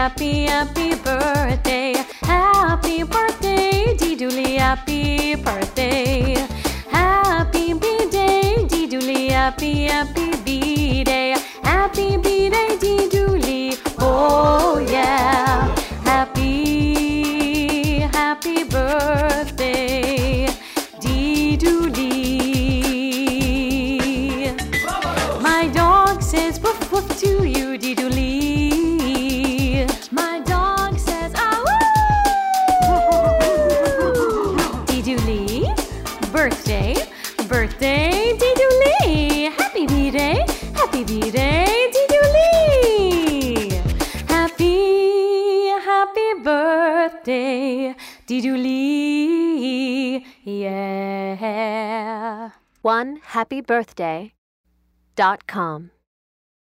happy, happy birthday. Happy birthday, Dee-Dooley, happy birthday. Happy B-Day, Dee-Dooley, happy, happy B-Day. Happy B-Day, Dee-Dooley, oh yeah. Happy, happy birthday, Dee-Dooley. My dog says woof woof to you, Dee-Dooley. My dog says ah woo. Dee-Dooley, birthday, birthday, Dee-Dooley. Happy B-Day, happy B-Day, Dee-Dooley. Happy, happy birthday, Dee-Dooley, yeah. OneHappyBirthday.com